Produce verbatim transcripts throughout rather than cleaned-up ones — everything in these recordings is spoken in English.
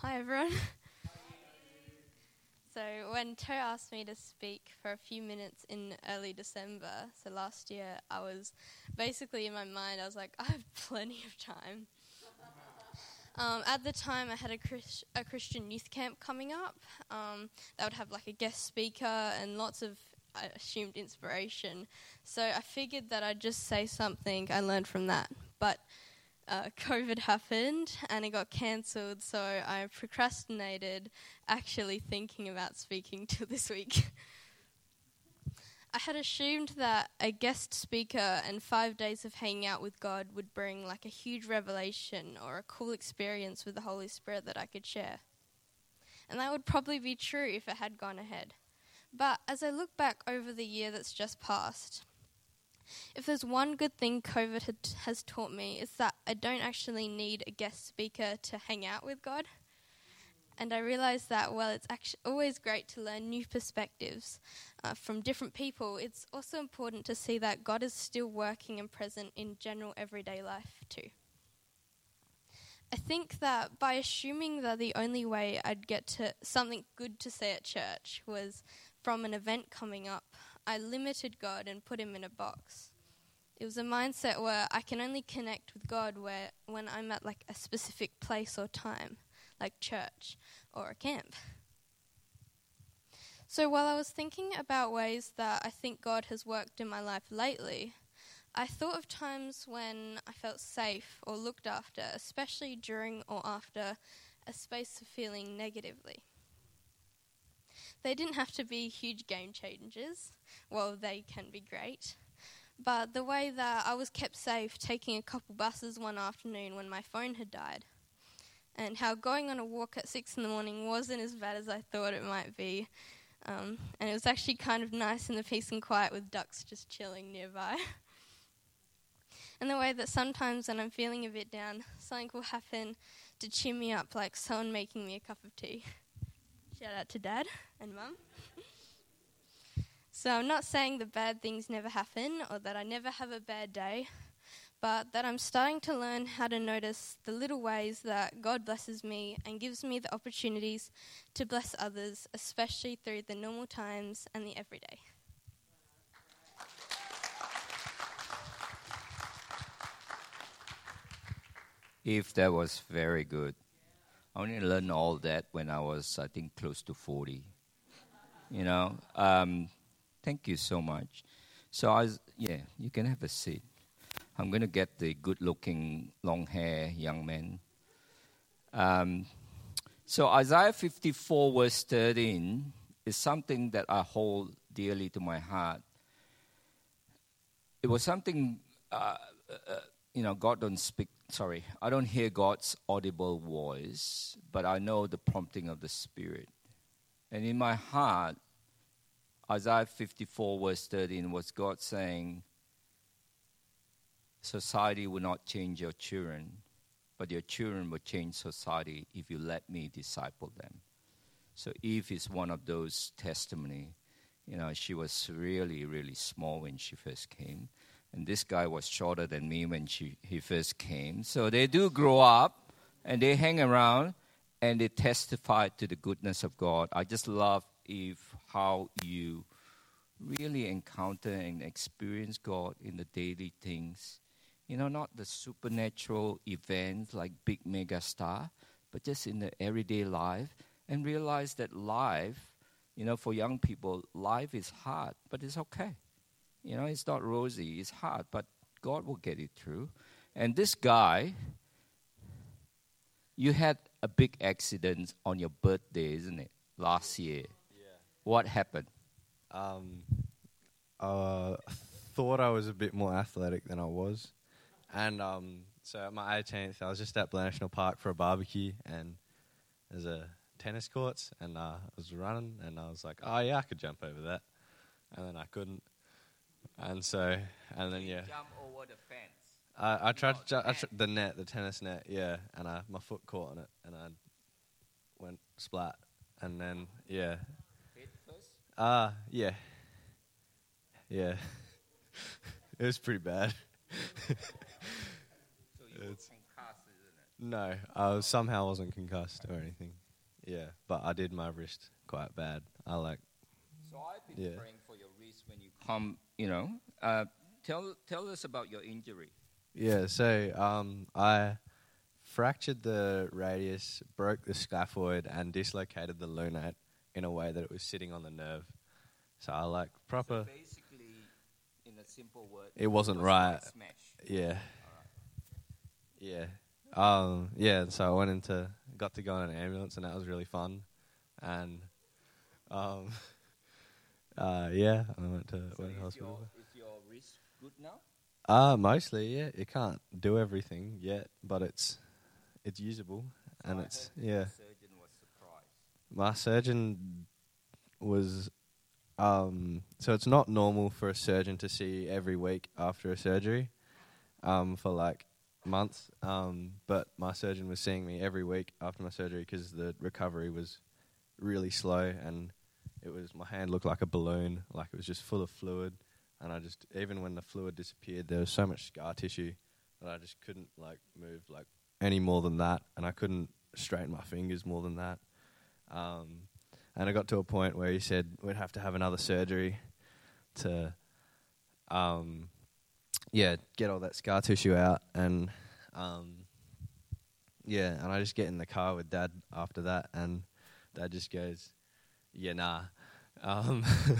Hi everyone. So when Toe asked me to speak for a few minutes in early December, so last year, I was basically in my mind, I was like, I have plenty of time. Um, at the time, I had a, Chris- a Christian youth camp coming up. Um, that would have like a guest speaker and lots of, I assumed, inspiration. So I figured that I'd just say something I learned from that. But uh, COVID happened and it got cancelled, so I procrastinated actually thinking about speaking till this week. I had assumed that a guest speaker and five days of hanging out with God would bring like a huge revelation or a cool experience with the Holy Spirit that I could share. And that would probably be true if it had gone ahead. But as I look back over the year that's just passed, if there's one good thing COVID had, has taught me, it's that I don't actually need a guest speaker to hang out with God. And I realised that, well, it's actually always great to learn new perspectives uh, from different people. It's also important to see that God is still working and present in general everyday life too. I think that by assuming that the only way I'd get to something good to say at church was from an event coming up, I limited God and put him in a box. It was a mindset where I can only connect with God where when I'm at like a specific place or time, like church or a camp. So while I was thinking about ways that I think God has worked in my life lately, I thought of times when I felt safe or looked after, especially during or after a space of feeling negatively. They didn't have to be huge game changers. Well, they can be great. But the way that I was kept safe taking a couple buses one afternoon when my phone had died, and how going on a walk at six in the morning wasn't as bad as I thought it might be. Um, and it was actually kind of nice in the peace and quiet with ducks just chilling nearby. And the way that sometimes when I'm feeling a bit down, something will happen to cheer me up, like someone making me a cup of tea. Shout out to Dad and Mum. So I'm not saying that bad things never happen or that I never have a bad day, but that I'm starting to learn how to notice the little ways that God blesses me and gives me the opportunities to bless others, especially through the normal times and the everyday. If that was very good. I only learned all that when I was, I think, close to forty. You know, um, thank you so much. So, I was, yeah, you can have a seat. I'm going to get the good-looking, long-hair young man. Um, so, Isaiah fifty-four, verse thirteen, is something that I hold dearly to my heart. It was something, uh, uh, you know, God don't speak, sorry, I don't hear God's audible voice, but I know the prompting of the Spirit. And in my heart, Isaiah fifty-four, verse thirteen, was God saying, society will not change your children, but your children will change society if you let me disciple them. So Eve is one of those testimony. You know, she was really, really small when she first came. And this guy was shorter than me when she, he first came. So they do grow up, and they hang around, and they testify to the goodness of God. I just love, Eve, how you really encounter and experience God in the daily things. You know, not the supernatural events like big mega star, but just in the everyday life, and realize that life, you know, for young people, life is hard, but it's okay. You know, it's not rosy, it's hard, but God will get it through. And this guy, you had a big accident on your birthday, isn't it? Last year. Yeah. What happened? Um, uh, I thought I was a bit more athletic than I was. And um, so at my eighteenth, I was just at Blair National Park for a barbecue, and there's a tennis courts, and uh, I was running, and I was like, oh, yeah, I could jump over that. And then I couldn't. And so, and then, yeah. Jump over the fence. Uh, I tried No, to ju- the I tr- the net, the tennis net, yeah, and I, my foot caught on it, and I went splat, and then, yeah. Head first? Uh, yeah. Yeah. It was pretty bad. So you were It's- concussed, isn't it? No, I was, somehow wasn't concussed or anything. Yeah, but I did my wrist quite bad. I like. So I've been Yeah. praying for your wrist when you come, you know. Uh, tell tell us about your injury. Yeah, so um, I fractured the radius, broke the scaphoid, and dislocated the lunate in a way that it was sitting on the nerve. So I like proper. So basically, in a simple word, It wasn't was right. like smash. Yeah. Yeah. Um, yeah, and so I went into, got to go in an ambulance, and that was really fun. And, um, uh, yeah, I went to, So went to is hospital. your, is your wrist good now? Uh, mostly, yeah. It can't do everything yet, but it's it's usable, So and I it's, heard that yeah. the surgeon was surprised. My surgeon was, um, so it's not normal for a surgeon to see every week after a surgery, um, for like months. Um, but my surgeon was seeing me every week after my surgery because the recovery was really slow, and it was, my hand looked like a balloon, like it was just full of fluid. And I just, even when the fluid disappeared, there was so much scar tissue that I just couldn't like move like any more than that, and I couldn't straighten my fingers more than that. Um, and I got to a point where he said we'd have to have another surgery to, um, yeah, get all that scar tissue out. And um, yeah, and I just get in the car with Dad after that, and Dad just goes, "Yeah, nah." Um,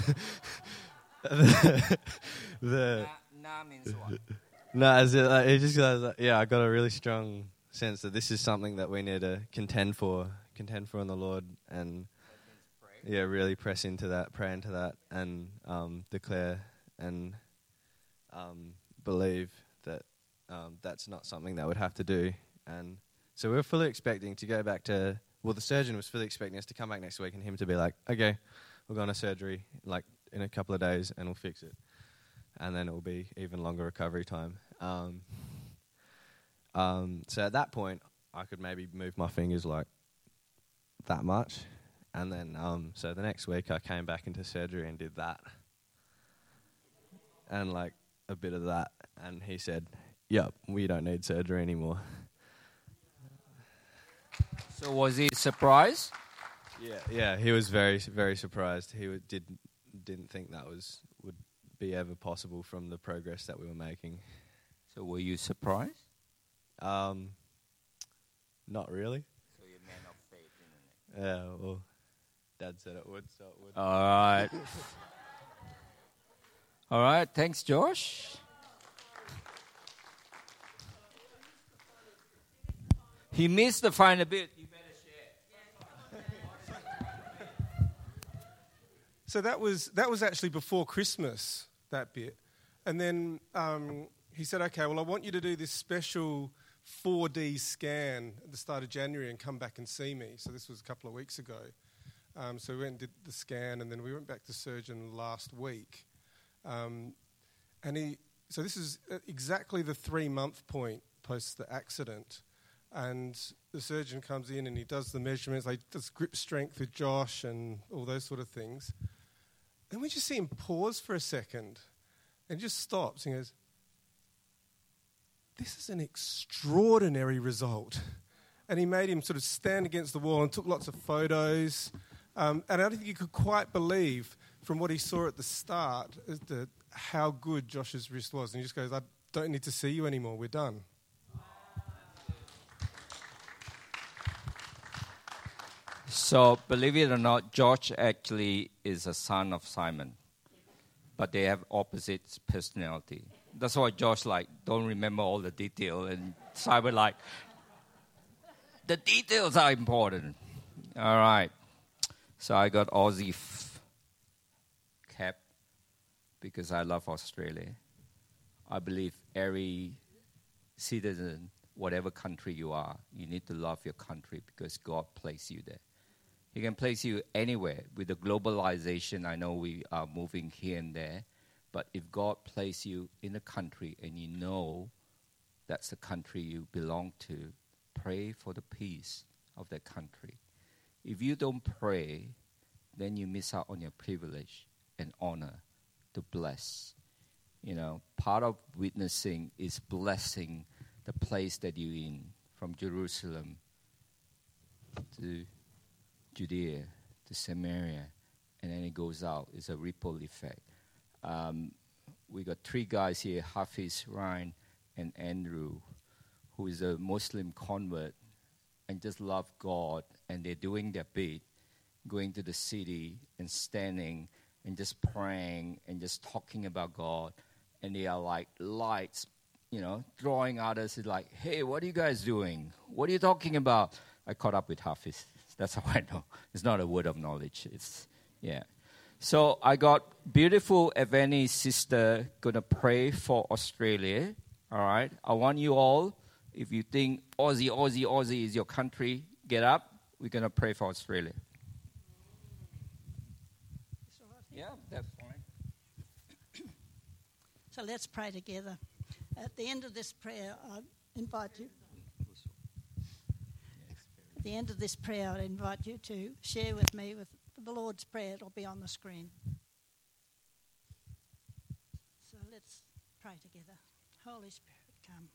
the, the Nah, nah means what? no, as it, like, it just goes, like, yeah, I got a really strong sense that this is something that we need to contend for, contend for in the Lord, and That means pray. yeah, really press into that, pray into that, and um, declare and um, believe that um, that's not something that would have to do. And so we were fully expecting to go back to, well, the surgeon was fully expecting us to come back next week and him to be like, okay, we're going to surgery like in a couple of days and we'll fix it. And then it will be even longer recovery time. Um, um, so at that point, I could maybe move my fingers like that much. And then, um, so the next week I came back into surgery and did that. And like a bit of that. And he said, yep, we don't need surgery anymore. So was he surprised? Yeah, yeah, he was very, very surprised. He w- did, didn't think that was would be ever possible from the progress that we were making. So were you surprised? Um, not really. So you're a man of faith, isn't it? Yeah, well, Dad said it would, so it would. All right. All right. Thanks, Josh. He missed the final bit. You better share. So that was that was actually before Christmas, that bit. And then um, he said, okay, well, I want you to do this special four D scan at the start of January and come back and see me. So this was a couple of weeks ago. Um, so we went and did the scan, and then we went back to surgeon last week. Um, and he, so this is exactly the three-month point post the accident. And the surgeon comes in and he does the measurements, like does grip strength with Josh and all those sort of things. Then we just see him pause for a second and just stops and goes, this is an extraordinary result. And he made him sort of stand against the wall and took lots of photos. Um, and I don't think he could quite believe from what he saw at the start as to how good Josh's wrist was. And he just goes, I don't need to see you anymore, we're done. So, believe it or not, George actually is a son of Simon, but they have opposite personality. That's why George like don't remember all the detail, and Simon like the details are important. All right. So I got Aussie f- cap because I love Australia. I believe every citizen, whatever country you are, you need to love your country because God placed you there. He can place you anywhere. With the globalization, I know we are moving here and there, but if God placed you in a country and you know that's the country you belong to, pray for the peace of that country. If you don't pray, then you miss out on your privilege and honor to bless. You know, part of witnessing is blessing the place that you're in. from Jerusalem to Judea to Samaria, and then it goes out. It's a ripple effect. Um, we got three guys here, Hafiz, Ryan, and Andrew, who is a Muslim convert and just love God, and they're doing their bit, going to the city and standing and just praying and just talking about God, and they are like lights, you know, drawing others. It's like, hey, what are you guys doing? What are you talking about? I caught up with Hafiz. That's how I know. It's not a word of knowledge. It's, yeah. So I got beautiful Evany sister going to pray for Australia. All right. I want you all, if you think Aussie, Aussie, Aussie is your country, get up. We're going to pray for Australia. Yeah, that's fine. So let's pray together. At the end of this prayer, I invite you. At the end of this prayer, I invite you to share with me with the Lord's Prayer. It'll be on the screen. So let's pray together. Holy Spirit, come.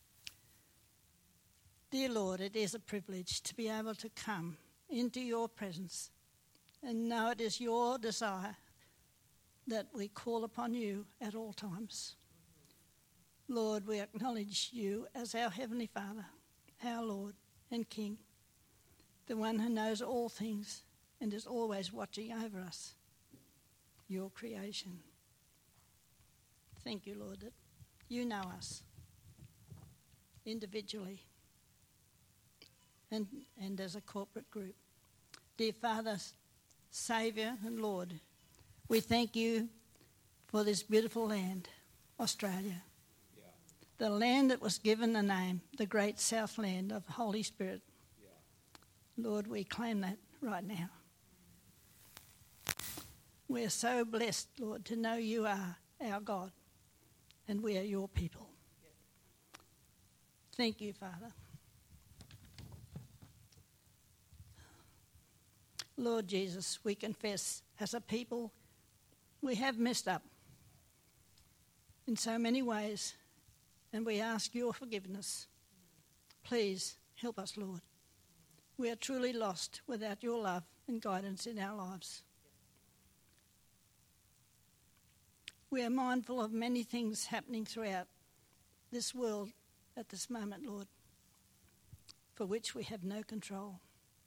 Dear Lord, it is a privilege to be able to come into your presence and know it is your desire that we call upon you at all times. Lord, we acknowledge you as our Heavenly Father, our Lord and King, the one who knows all things and is always watching over us, your creation. Thank you, Lord, that you know us individually and, and as a corporate group. Dear Father, Saviour and Lord, we thank you for this beautiful land, Australia. Yeah. The land that was given the name, the great Southland of the Holy Spirit. Yeah. Lord, we claim that right now. We're so blessed, Lord, to know you are our God and we are your people. Yeah. Thank you, Father. Lord Jesus, we confess as a people we have messed up in so many ways, and we ask your forgiveness. Please help us, Lord. We are truly lost without your love and guidance in our lives. We are mindful of many things happening throughout this world at this moment, Lord, for which we have no control.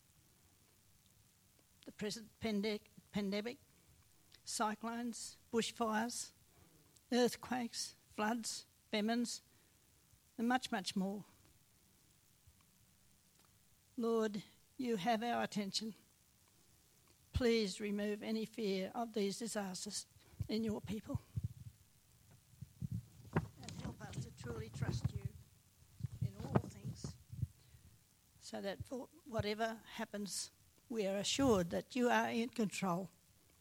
The present pandemic, cyclones, bushfires, earthquakes, floods, famines, and much, much more. Lord, you have our attention. Please remove any fear of these disasters in your people. And help us to truly trust you in all things, so that for whatever happens, we are assured that you are in control.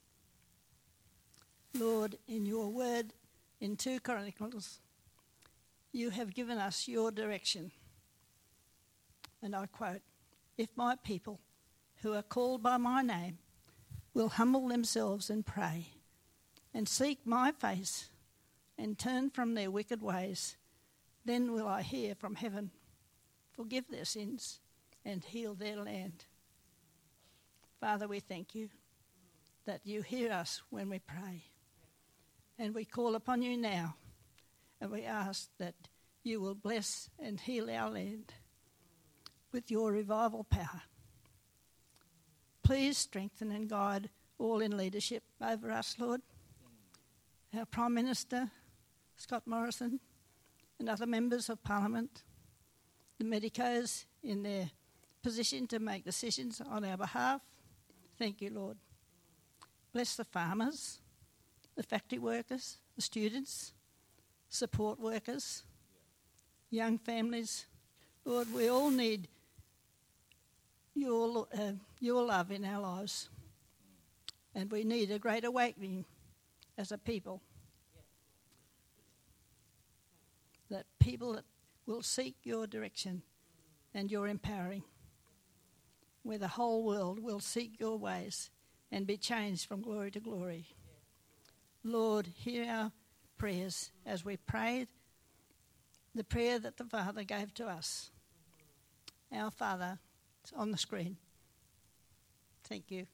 Lord, in your word in two Chronicles, you have given us your direction. And I quote, "If my people who are called by my name will humble themselves and pray and seek my face and turn from their wicked ways, then will I hear from heaven, forgive their sins and heal their land." Father, we thank you that you hear us when we pray. And we call upon you now, and we ask that you will bless and heal our land with your revival power. Please strengthen and guide all in leadership over us, Lord. Our Prime Minister, Scott Morrison, and other members of Parliament, the medicos in their position to make decisions on our behalf. Thank you, Lord. Bless the farmers, the factory workers, the students, support workers, young families. Lord, we all need your, uh, your love in our lives. And we need a great awakening as a people. That people that will seek your direction and your empowering, where the whole world will seek your ways and be changed from glory to glory. Lord, hear our prayers as we prayed the prayer that the Father gave to us. Our Father, it's on the screen. Thank you.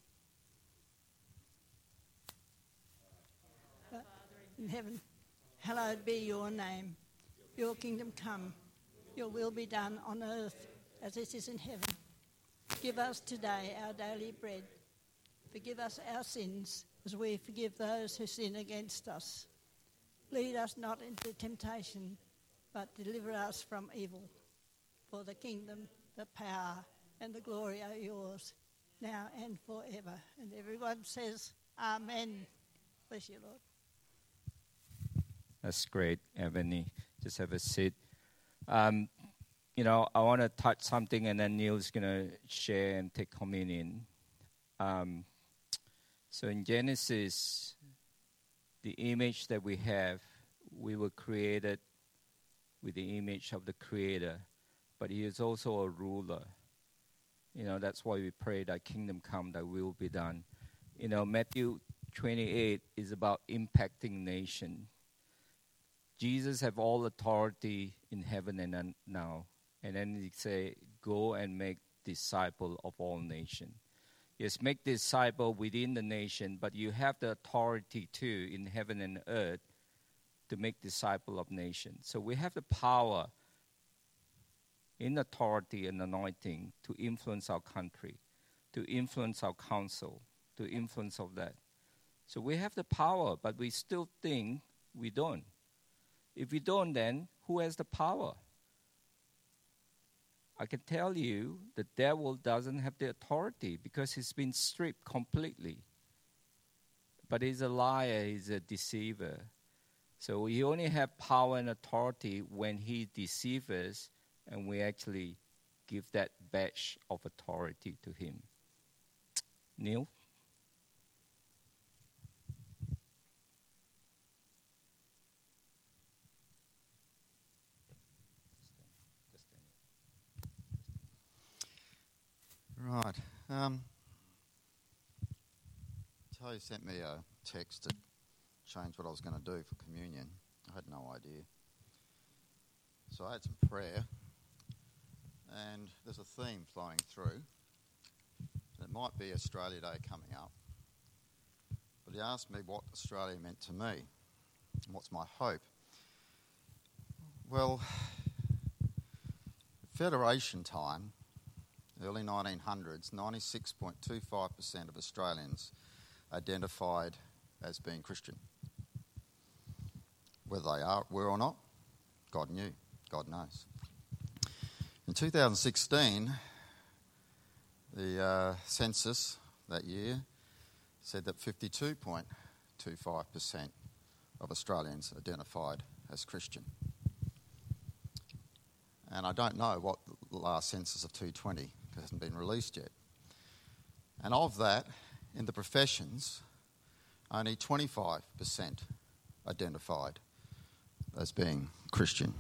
In heaven, hallowed be your name. Your kingdom come. Your will be done on earth as it is in heaven. Give us today our daily bread. Forgive us our sins as we forgive those who sin against us. Lead us not into temptation, but deliver us from evil. For the kingdom, the power, and the glory are yours, now and forever. And everyone says, Amen. Bless you, Lord. That's great, Ebony. Just have a seat. Um, you know, I want to touch something, and then Neil's going to share and take communion. Um, so in Genesis, the image that we have, we were created with the image of the Creator, but He is also a ruler. You know, that's why we pray that kingdom come, that will be done. You know, Matthew twenty-eight is about impacting nation. Jesus have all authority in heaven and now. And then He say, go and make disciple of all nations. Yes, make disciple within the nation, but you have the authority too in heaven and earth to make disciple of nations. So we have the power in authority and anointing to influence our country, to influence our council, to influence of that. So we have the power, but we still think we don't. If we don't, then who has the power? I can tell you the devil doesn't have the authority because he's been stripped completely. But he's a liar, he's a deceiver. So we only have power and authority when he deceives us, and we actually give that badge of authority to him. Neil? Right. Um, Tay sent me a text to change what I was going to do for communion. I had no idea. So I had some prayer, and there's a theme flowing through. It might be Australia Day coming up. But he asked me what Australia meant to me, and what's my hope. Well, Federation time, early nineteen hundreds, ninety-six point two five percent of Australians identified as being Christian. Whether they are, were or not, God knew, God knows. In two thousand sixteen, the uh, census that year said that fifty-two point two five percent of Australians identified as Christian. And I don't know what the last census of two twenty, because it hasn't been released yet. And of that, in the professions, only twenty-five percent identified as being Christian.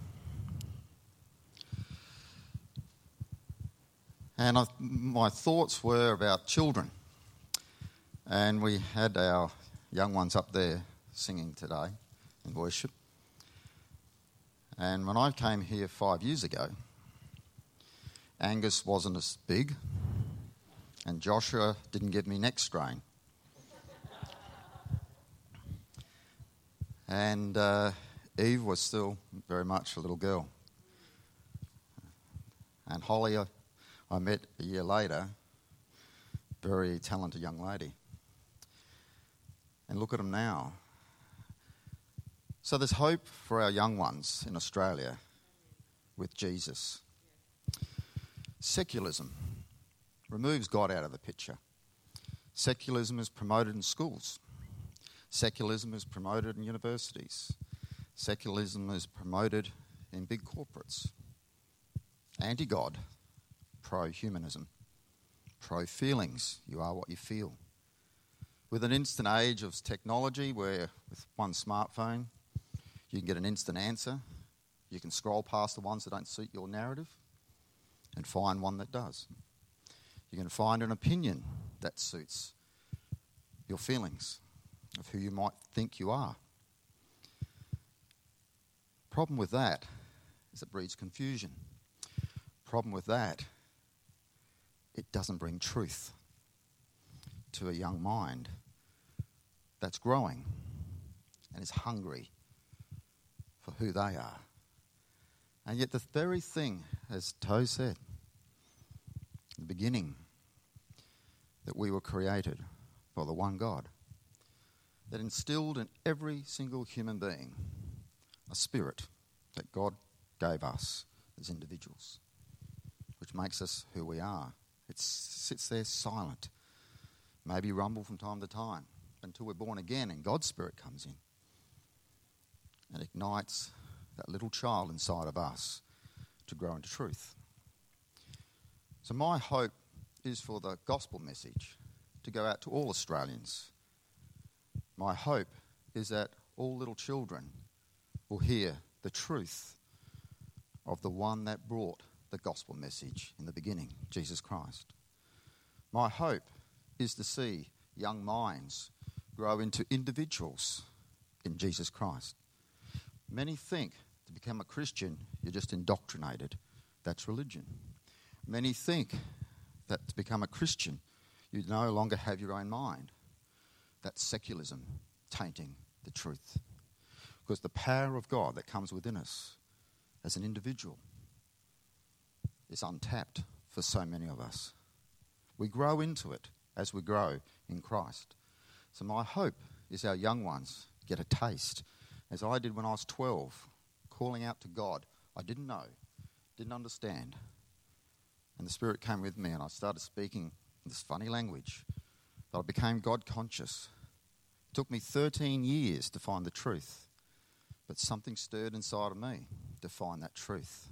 And I, my thoughts were about children. And we had our young ones up there singing today in worship. And when I came here five years ago, Angus wasn't as big, and Joshua didn't give me neck strain. And uh, Eve was still very much a little girl. And Holly, I, I met a year later, very talented young lady. And look at them now. So there's hope for our young ones in Australia with Jesus. Secularism removes God out of the picture. Secularism is promoted in schools. Secularism is promoted in universities. Secularism is promoted in big corporates. Anti-God, pro-humanism, pro-feelings, you are what you feel. With an instant age of technology where with one smartphone you can get an instant answer, you can scroll past the ones that don't suit your narrative and find one that does. You can find an opinion that suits your feelings of who you might think you are. Problem with that is it breeds confusion. Problem with that it doesn't bring truth to a young mind that's growing and is hungry for who they are. And yet the very thing, as Toe said, in the beginning, that we were created by the one God, that instilled in every single human being a spirit that God gave us as individuals, which makes us who we are. It sits there silent, maybe rumble from time to time, until we're born again and God's Spirit comes in and ignites that little child inside of us to grow into truth. So my hope is for the gospel message to go out to all Australians. My hope is that all little children will hear the truth of the one that brought the gospel message in the beginning, Jesus Christ. My hope is to see young minds grow into individuals in Jesus Christ. Many think to become a Christian, you're just indoctrinated. That's religion. Many think that to become a Christian, you no longer have your own mind. That's secularism tainting the truth. Because the power of God that comes within us as an individual is untapped for so many of us. We grow into it as we grow in Christ. So my hope is our young ones get a taste, as I did when I was twelve, calling out to God. I didn't know, didn't understand. And the Spirit came with me and I started speaking this funny language. But I became God conscious. It took me thirteen years to find the truth. But something stirred inside of me to find that truth.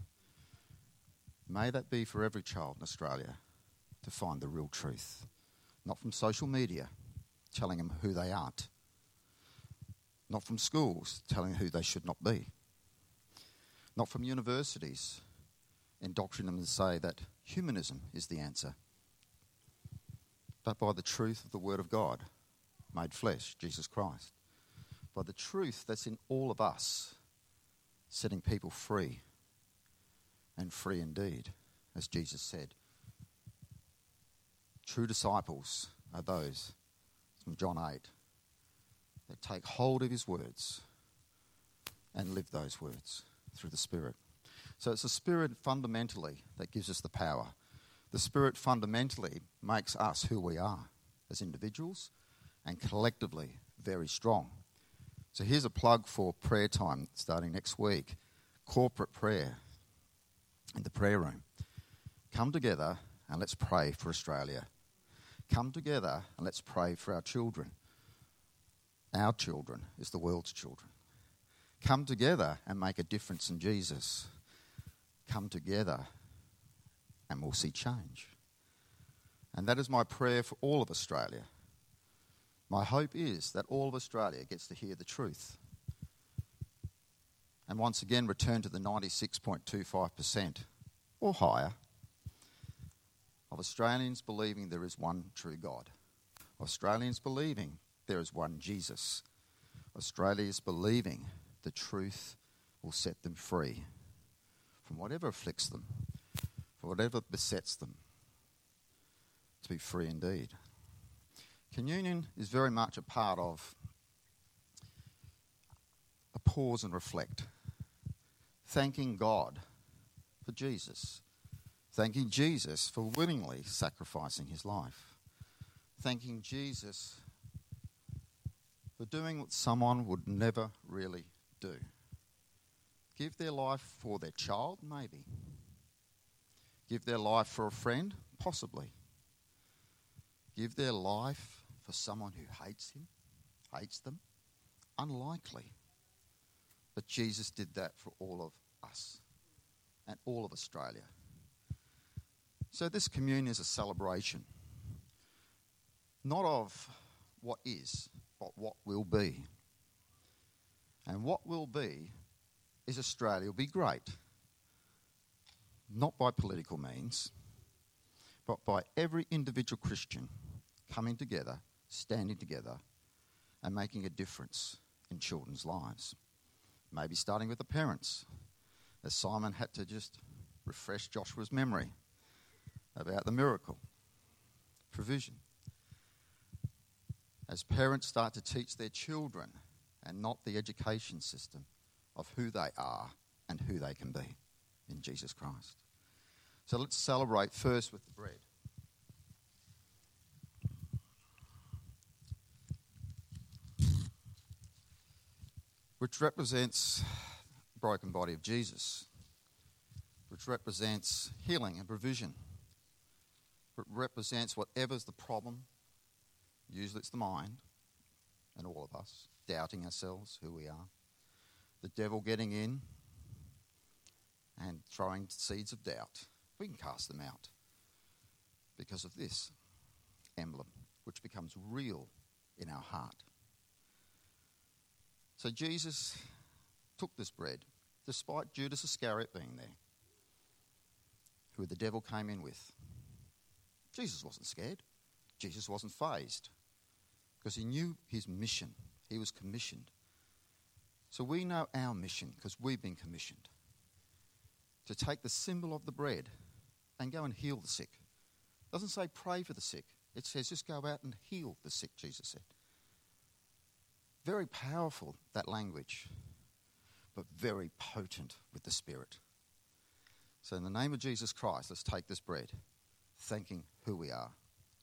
May that be for every child in Australia, to find the real truth. Not from social media, telling them who they aren't. Not from schools, telling them who they should not be. Not from universities, indoctrinating them to say that humanism is the answer. But by the truth of the Word of God, made flesh, Jesus Christ. By the truth that's in all of us, setting people free, and free indeed, as Jesus said. True disciples are those, from John eight, that take hold of his words and live those words through the Spirit. So it's the Spirit fundamentally that gives us the power. The Spirit fundamentally makes us who we are as individuals and collectively very strong. So here's a plug for prayer time starting next week. Corporate prayer in the prayer room. Come together and let's pray for Australia. Come together and let's pray for our children. Our children is the world's children. Come together and make a difference in Jesus. Come together and we'll see change. And that is my prayer for all of Australia. My hope is that all of Australia gets to hear the truth. And once again return to the ninety-six point two five percent or higher of Australians believing there is one true God. Australians believing there is one Jesus. Australians believing the truth will set them free from whatever afflicts them, from whatever besets them, to be free indeed. Communion is very much a part of a pause and reflect. Thanking God for Jesus. Thanking Jesus for willingly sacrificing his life. Thanking Jesus for doing what someone would never really do. Give their life for their child, maybe. Give their life for a friend, possibly. Give their life for someone who hates him, hates them, unlikely. But Jesus did that for all of us and all of Australia. So this communion is a celebration, not of what is, but what will be. And what will be is Australia will be great, not by political means, but by every individual Christian coming together, standing together, and making a difference in children's lives. Maybe starting with the parents, as Simon had to just refresh Joshua's memory about the miracle. provision. As parents start to teach their children and not the education system of who they are and who they can be in Jesus Christ. So let's celebrate first with the bread. Which represents the broken body of Jesus, which represents healing and provision. It represents whatever's the problem. Usually it's the mind and all of us, doubting ourselves, who we are. The devil getting in and throwing seeds of doubt. We can cast them out because of this emblem, which becomes real in our heart. So Jesus took this bread, despite Judas Iscariot being there, who the devil came in with. Jesus wasn't scared. Jesus wasn't fazed because he knew his mission. He was commissioned. So we know our mission because we've been commissioned to take the symbol of the bread and go and heal the sick. It doesn't say pray for the sick. It says just go out and heal the sick, Jesus said. Very powerful, that language, but very potent with the Spirit. So in the name of Jesus Christ, let's take this bread, thanking who we are.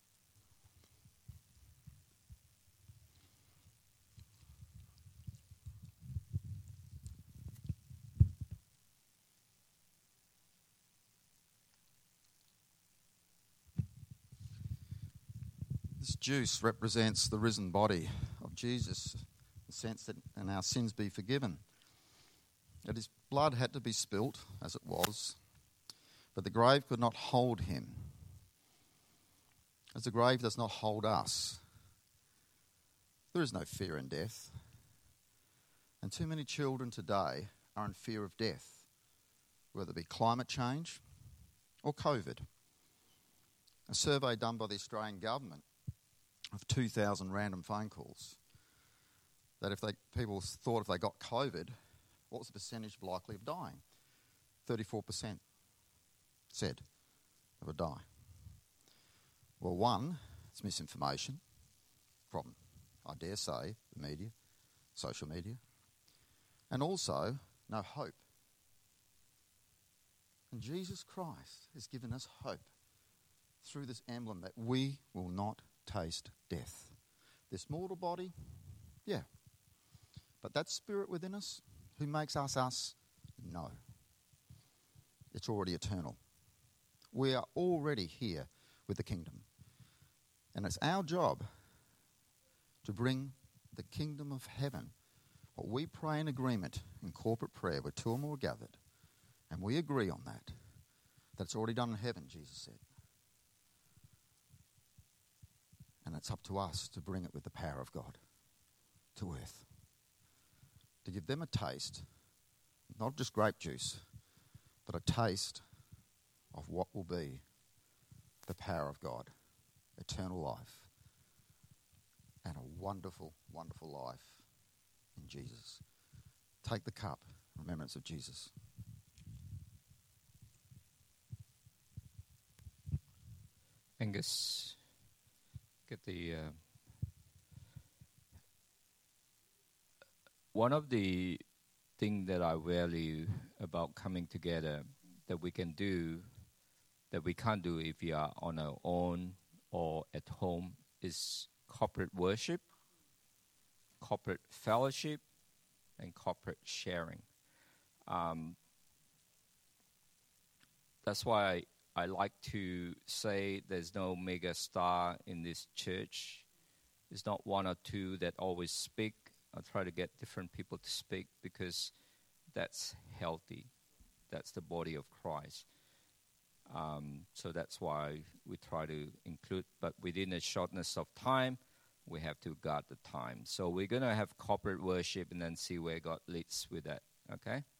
This juice represents the risen body of Jesus, in the sense that and our sins be forgiven. That his blood had to be spilt, as it was, but the grave could not hold him, as the grave does not hold us. There is no fear in death. And too many children today are in fear of death, whether it be climate change or COVID. A survey done by the Australian government of two thousand random phone calls, that if they people thought if they got COVID, what was the percentage likely of dying? thirty-four percent said they would die. Well, one, it's misinformation from, I dare say, the media, social media, and also no hope. And Jesus Christ has given us hope through this emblem that we will not taste death. This mortal body, yeah. But that spirit within us, who makes us us, no. It's already eternal. We are already here with the kingdom. And it's our job to bring the kingdom of heaven. What we pray in agreement in corporate prayer, where two or more are gathered, and we agree on that, that it's already done in heaven, Jesus said. And it's up to us to bring it with the power of God to earth. To give them a taste, not just grape juice, but a taste of what will be the power of God, eternal life, and a wonderful, wonderful life in Jesus. Take the cup, remembrance of Jesus. Angus, get the uh, one of the things that I value about coming together that we can do that we can't do if we are on our own or at home is corporate worship, corporate fellowship, and corporate sharing. Um, that's why I like to say there's no mega star in this church. It's not one or two that always speak. I try to get different people to speak because that's healthy. That's the body of Christ. Um, so that's why we try to include, but within the shortness of time, we have to guard the time. So we're going to have corporate worship and then see where God leads with that, okay?